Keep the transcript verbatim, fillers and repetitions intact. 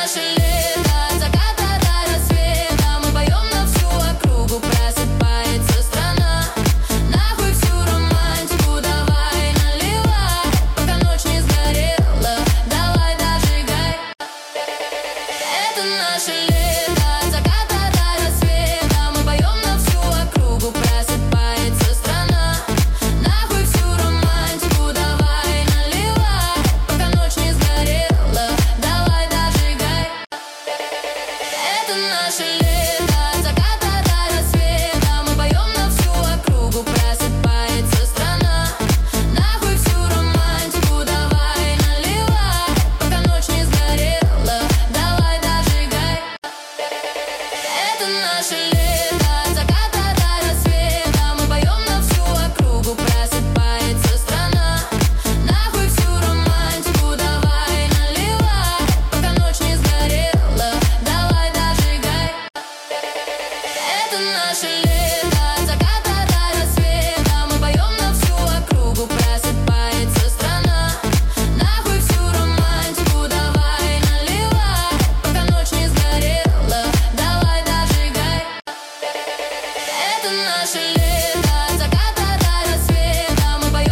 наше лето, от заката до рассвета. Мы поем на всю округу, просыпается страна. Нахуй всю романтику давай наливай, пока ночь не сгорела, давай дожигай. Это наше лето, от заката до рассвета. Мы поем на всю округу, просыпается страна. Нахуй всю романтику давай наливай, пока ночь не сгорела, давай дожигай. Это наше лето, от заката до рассвета. Мы поем на всю округу, просыпается страна. Нахуй всю романтику давай наливай, пока ночь не сгорела, давай дожигай. Это наше лето, от заката до рассвета. Мы поем на всю округу, просыпается страна. Нахуй всю романтику давай наливай, пока ночь не сгорела, давай дожигай. Это наше лето.